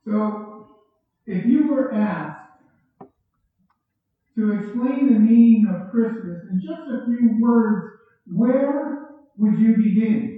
So, if you were asked to explain the meaning of Christmas in just a few words, where would you begin?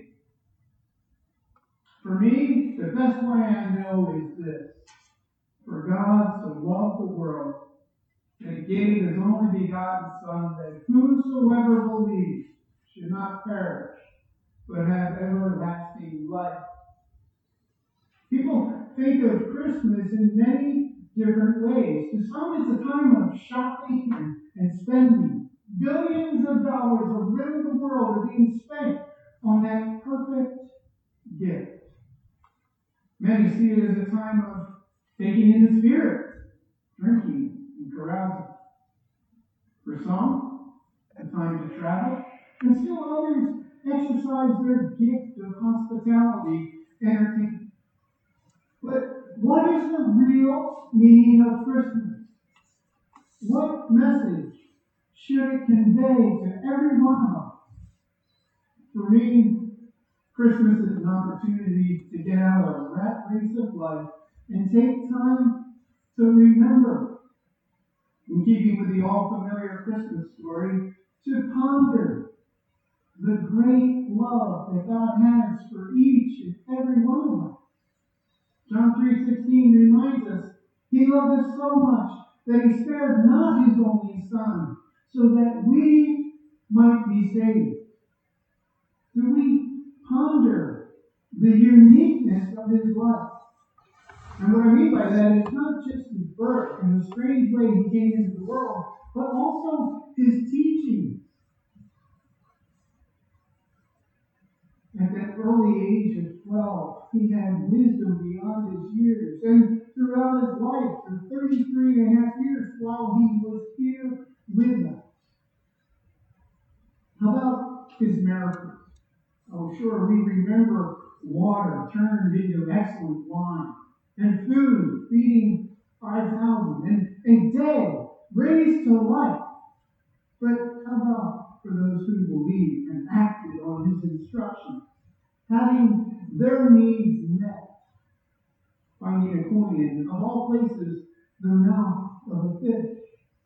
For me, the best way I know is this. For God so loved the world that he gave his only begotten Son, that whosoever believes should not perish, but have everlasting life. People think of Christmas in many different ways. To some, it's a time of shopping and spending. Billions of dollars around the world are being spent on that perfect gift. Many see it as a time of taking in the spirit, drinking and carousing. For some, a time to travel, and still others exercise their gift of hospitality, entertainment. But what is the real meaning of Christmas? What message should it convey to every one of us? For me, Christmas is an opportunity to get out of the rat race of life and take time to remember, in keeping with the all-familiar Christmas story, to ponder the great love that God has for each and every one of us. John 3:16 reminds us, he loved us so much that he spared not his only Son, so that we might be saved. Do we ponder the uniqueness of his life? And what I mean by that is not just his birth and the strange way he came into the world, but also his teaching. At that early age of 12, he had wisdom beyond his years. And throughout his life, for 33 and a half years, while he was here with us. How about his miracles? Oh, sure, we remember water turned into excellent wine, and food feeding 5,000, and dead raised to life. But how about for those who believed and acted on his instructions, having their needs met, finding a coin in, of all places, the mouth of a fish?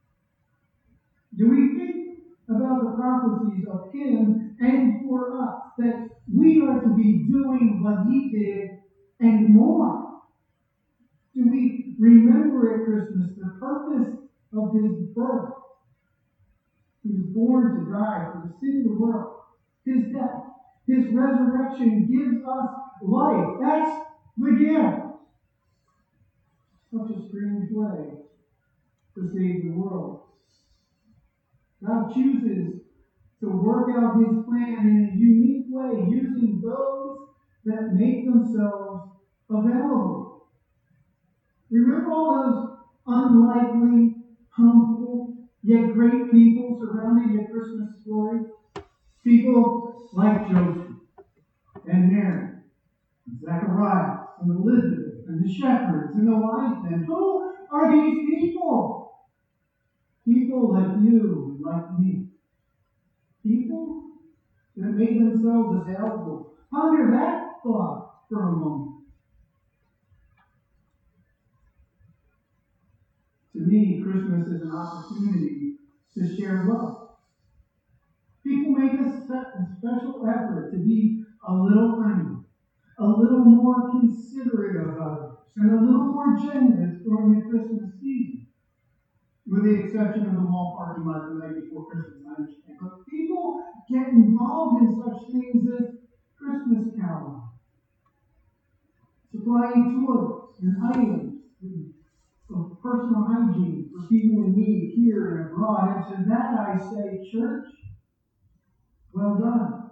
Do we think about the prophecies of him and for us, that we are to be doing what he did and more? Do we remember at Christmas the purpose of his birth? He was born to die for the sin of the world. His death, his resurrection gives us life. That's the gift. Such a strange way to save the world. God chooses to work out his plan in a unique way, using those that make themselves available. Remember all those unlikely, humble, yet great people surrounding the Christmas story? People like Joseph and Mary, and Zechariah and Elizabeth and the shepherds and the wise men. Who are these people? People like you and like me. People that made themselves available. Ponder that thought for a moment. To me, Christmas is an opportunity to share love. People make a special effort to be a little kinder, a little more considerate of others, and a little more generous during the Christmas season. With the exception of the mall parking lot the night before Christmas, I understand. But people get involved in such things as Christmas caroling, supplying toys and items of personal hygiene for people in need here and abroad. And to that I say, church, well done.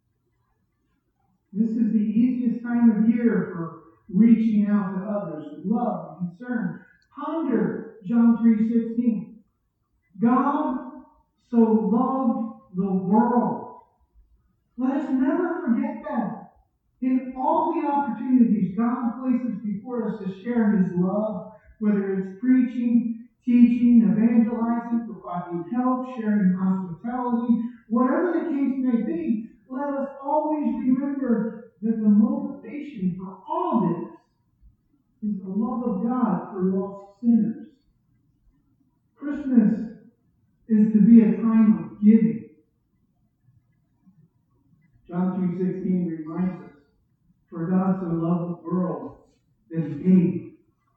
This is the easiest time of year for reaching out to others with love and concern. Ponder John 3:16. God so loved the world. Let us never forget that. In all the opportunities God places before us to share his love, whether it's preaching, teaching, evangelizing, providing help, sharing hospitality, whatever the case may be, let us always remember that the motivation for all this is the love of God for lost sinners. Christmas is to be a time of giving. John 3:16 reminds us, for God so loved the world that he gave.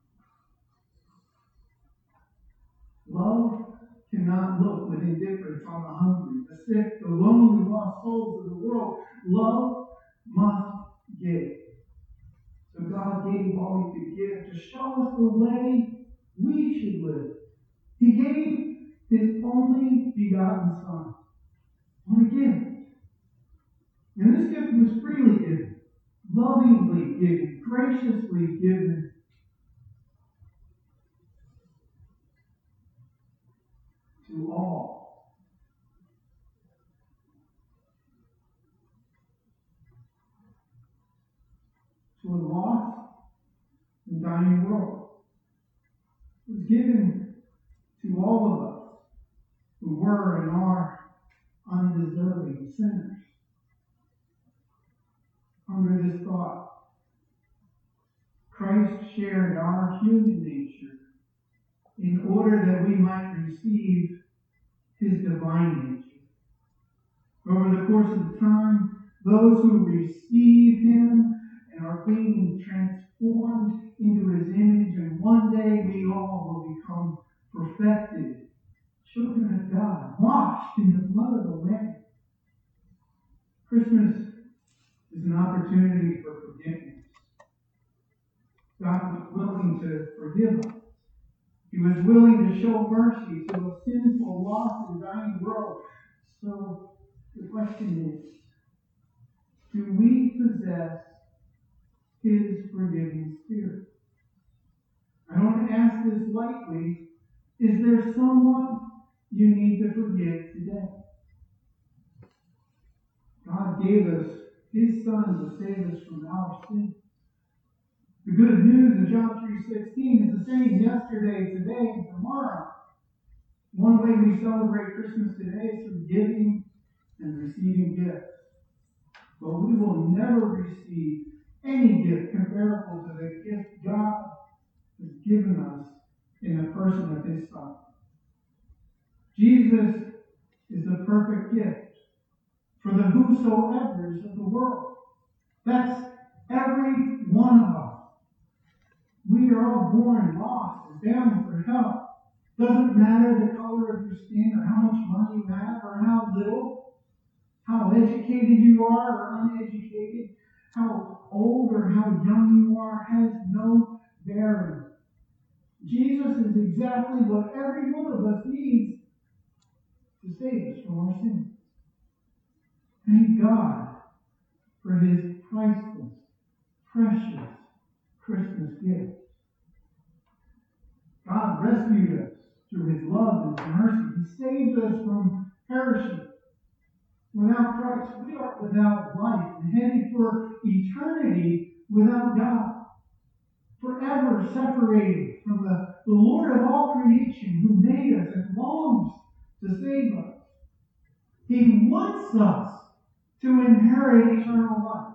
Love cannot look with indifference on the hungry, the sick, the lonely, lost souls of the world. Love must give. So God gave all he could give to show us the way we should live. He gave his only begotten Son. What a gift. And this gift was freely given, lovingly given, graciously given. To all. To a lost and dying world. It was given to all of us who were and are undeserving sinners. Under this thought, Christ shared our human nature in order that we might receive his divine nature. Over the course of time, those who receive him and are being transformed into his image, and one day we all will become perfected children of God, washed in the blood of the Lamb. Christmas is an opportunity for forgiveness. God was willing to forgive us. He was willing to show mercy to a sinful, lost, and dying world. So the question is, do we possess his forgiving spirit? I don't ask this lightly. Is there someone you need to forgive today? God gave us his Son to save us from our sin. The good news in John 3:16 is the same yesterday, today, and tomorrow. One way we celebrate Christmas today is through giving and receiving gifts. But we will never receive any gift comparable to the gift God has given us in the person of his Son. Jesus is the perfect gift for the whosoevers of the world. That's every one of us. We are all born lost and bound for hell. Doesn't matter the color of your skin or how much money you have or how little, how educated you are or uneducated, how old or how young you are, has no bearing. Jesus is exactly what every one of us needs to save us from our sins. Thank God for his priceless, precious Christmas gift. God rescued us through his love and his mercy. He saved us from perishing. Without Christ, we are without life and headed for eternity without God. Forever separated from the Lord of all creation who made us and longs to save us. He wants us to inherit eternal life.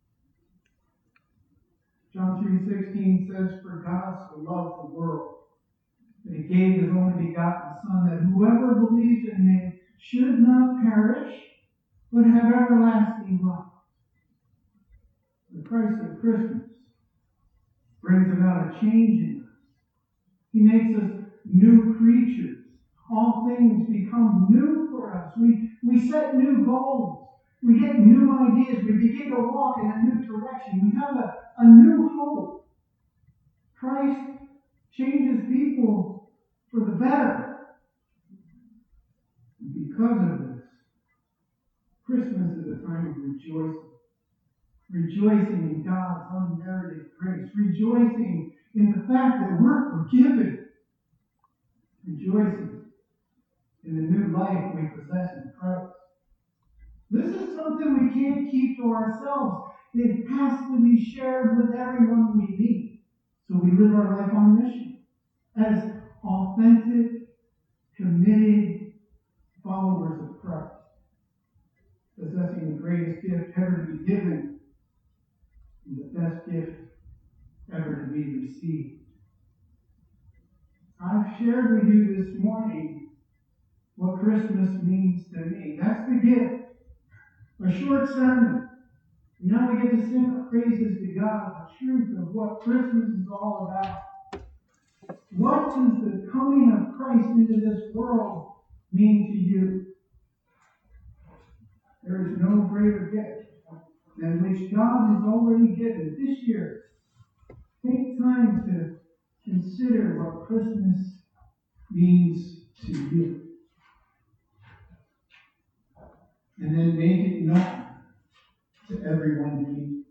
John 3:16 says, for God so loved the world that he gave his only begotten Son, that whoever believes in him should not perish, but have everlasting life. The Christ of Christmas brings about a change in us. He makes us new creatures. All things become new for us. We set new goals. We get new ideas. We begin to walk in a new direction. We have a new hope. Christ changes people for the better. And because of this, Christmas is a time of rejoicing. Rejoicing in God's unmerited grace. Rejoicing in the fact that we're forgiven. Rejoicing in the new life we possess in Christ. This is something we can't keep to ourselves. It has to be shared with everyone we meet. So we live our life on mission as authentic, committed followers of Christ, possessing the greatest gift ever to be given and the best gift ever to be received. I've shared with you this morning what Christmas means to me. That's the gift. A short sermon. Now we get to sing praises to God, the truth of what Christmas is all about. What does the coming of Christ into this world mean to you? There is no greater gift than which God has already given. This year, take time to consider what Christmas means to you. And then make it known to everyone you meet.